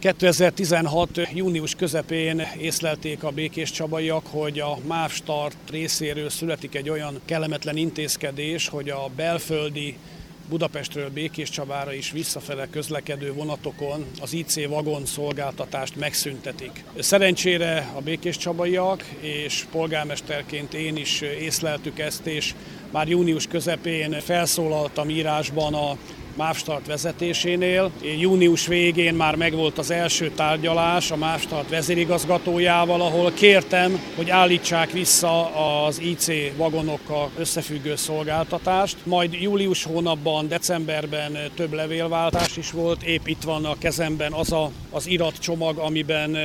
2016. június közepén észlelték a békéscsabaiak, hogy a MÁV Start részéről születik egy olyan kellemetlen intézkedés, hogy a belföldi Budapestről Békéscsabára is visszafele közlekedő vonatokon az IC vagon szolgáltatást megszüntetik. Szerencsére a békéscsabaiak és polgármesterként én is észleltük ezt, és már június közepén felszólaltam írásban a MÁV Start vezetésénél. Június végén már megvolt az első tárgyalás a MÁV Start vezérigazgatójával, ahol kértem, hogy állítsák vissza az IC vagonokkal összefüggő szolgáltatást. Majd július hónapban, decemberben több levélváltás is volt. Épp itt van a kezemben az iratcsomag, amiben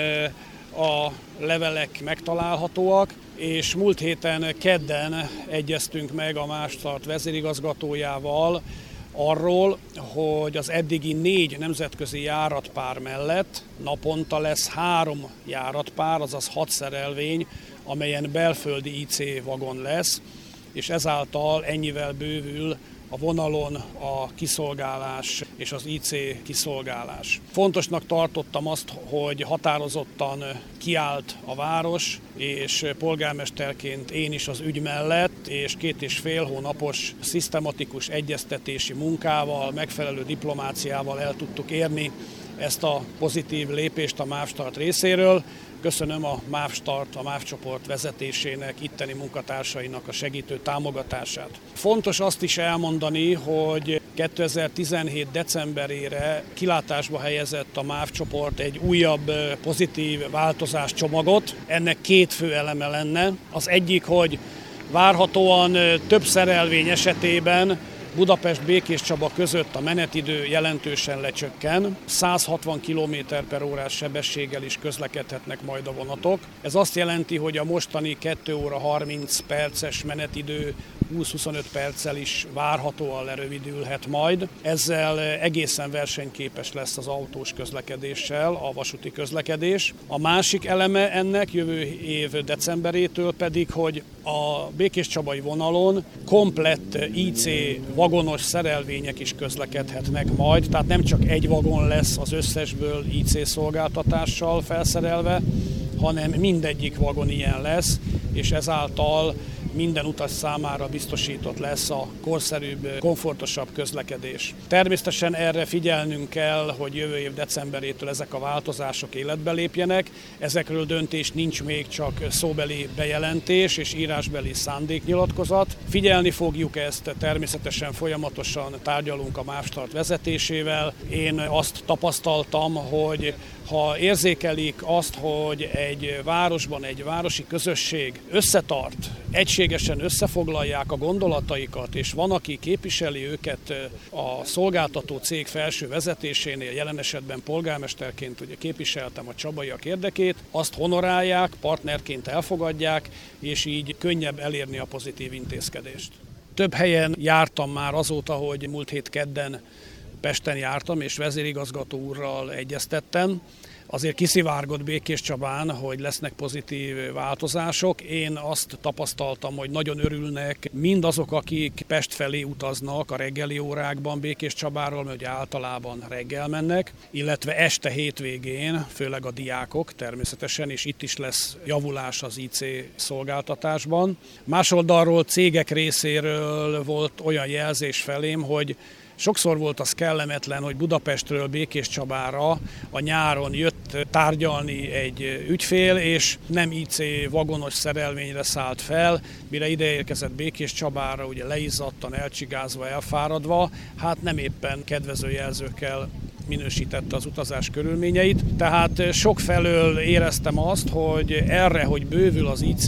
a levelek megtalálhatóak, és múlt héten kedden egyeztünk meg a MÁV Start vezérigazgatójával arról, hogy az eddigi 4 nemzetközi járatpár mellett naponta lesz 3 járatpár, azaz 6 szerelvény, amelyen belföldi IC vagon lesz, és ezáltal ennyivel bővül a vonalon a kiszolgálás és az IC kiszolgálás. Fontosnak tartottam azt, hogy határozottan kiállt a város, és polgármesterként én is az ügy mellett, és 2,5 hónapos szisztematikus egyeztetési munkával, megfelelő diplomáciával el tudtuk érni ezt a pozitív lépést a MÁV Start részéről. Köszönöm a MÁV Start, a MÁV csoport vezetésének, itteni munkatársainak a segítő támogatását. Fontos azt is elmondani, hogy 2017. decemberére kilátásba helyezett a MÁV csoport egy újabb pozitív változáscsomagot. Ennek 2 fő eleme lenne. Az egyik, hogy várhatóan több szerelvény esetében Budapest-Békéscsaba között a menetidő jelentősen lecsökken, 160 km/h sebességgel is közlekedhetnek majd a vonatok. Ez azt jelenti, hogy a mostani 2 óra 30 perces menetidő 20-25 perccel is várhatóan lerövidülhet majd. Ezzel egészen versenyképes lesz az autós közlekedéssel a vasúti közlekedés. A másik eleme ennek jövő év decemberétől pedig, hogy a békéscsabai vonalon komplett IC vagonos szerelvények is közlekedhetnek majd, tehát nem csak egy vagon lesz az összesből IC szolgáltatással felszerelve, hanem mindegyik vagon ilyen lesz, és ezáltal minden utas számára biztosított lesz a korszerűbb, komfortosabb közlekedés. Természetesen erre figyelnünk kell, hogy jövő év decemberétől ezek a változások életbe lépjenek. Ezekről döntés nincs még, csak szóbeli bejelentés és írásbeli szándéknyilatkozat. Figyelni fogjuk ezt, természetesen folyamatosan tárgyalunk a MÁV Start vezetésével. Én azt tapasztaltam, hogy ha érzékelik azt, hogy egy városban egy városi közösség összetart, egységesen összefoglalják a gondolataikat, és van, aki képviseli őket a szolgáltató cég felső vezetésénél, jelen esetben polgármesterként ugye képviseltem a csabaiak érdekét, azt honorálják, partnerként elfogadják, és így könnyebb elérni a pozitív intézkedést. Több helyen jártam már azóta, hogy múlt hét kedden Pesten jártam, és vezérigazgató úrral egyeztettem. Azért kiszivárgott Békéscsabán, hogy lesznek pozitív változások. Én azt tapasztaltam, hogy nagyon örülnek mindazok, akik Pest felé utaznak a reggeli órákban Békéscsabáról, mert általában reggel mennek, illetve este hétvégén, főleg a diákok természetesen, és itt is lesz javulás az IC szolgáltatásban. Más oldalról cégek részéről volt olyan jelzés felém, hogy sokszor volt az kellemetlen, hogy Budapestről Békéscsabára a nyáron jött tárgyalni egy ügyfél, és nem IC vagonos szerelvényre szállt fel, mire ideérkezett Békéscsabára, ugye leizzadtan, elcsigázva, elfáradva, hát nem éppen kedvező jelzőkkel minősítette az utazás körülményeit. Tehát sokfelől éreztem azt, hogy erre, hogy bővül az IC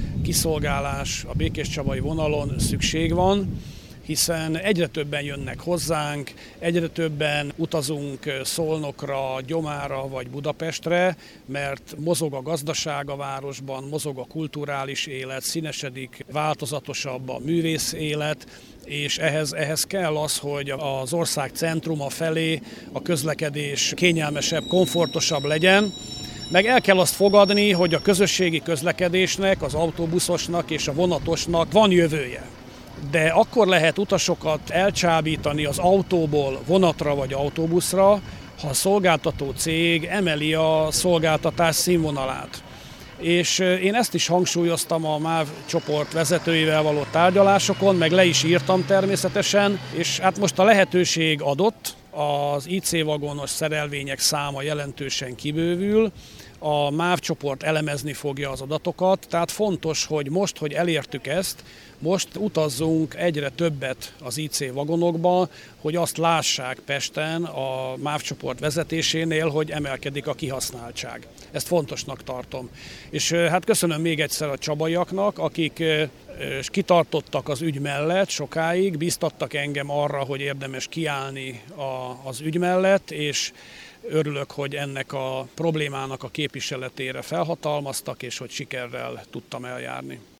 kiszolgálás a békéscsabai vonalon, szükség van, hiszen egyre többen jönnek hozzánk, egyre többen utazunk Szolnokra, Gyomára vagy Budapestre, mert mozog a gazdaság a városban, mozog a kulturális élet, színesedik, változatosabb a művész élet, és ehhez kell az, hogy az ország centruma felé a közlekedés kényelmesebb, komfortosabb legyen. Meg el kell azt fogadni, hogy a közösségi közlekedésnek, az autóbuszosnak és a vonatosnak van jövője. De akkor lehet utasokat elcsábítani az autóból vonatra vagy autóbuszra, ha a szolgáltató cég emeli a szolgáltatás színvonalát. És én ezt is hangsúlyoztam a MÁV csoport vezetőivel való tárgyalásokon, meg le is írtam természetesen, és hát most a lehetőség adott, az IC vagonos szerelvények száma jelentősen kibővül, a MÁV csoport elemezni fogja az adatokat, tehát fontos, hogy most, hogy elértük ezt, most utazzunk egyre többet az IC vagonokba, hogy azt lássák Pesten a MÁV csoport vezetésénél, hogy emelkedik a kihasználtság. Ezt fontosnak tartom. És hát köszönöm még egyszer a csabaiaknak, akik kitartottak az ügy mellett sokáig, biztattak engem arra, hogy érdemes kiállni az ügy mellett, és örülök, hogy ennek a problémának a képviseletére felhatalmaztak, és hogy sikerrel tudtam eljárni.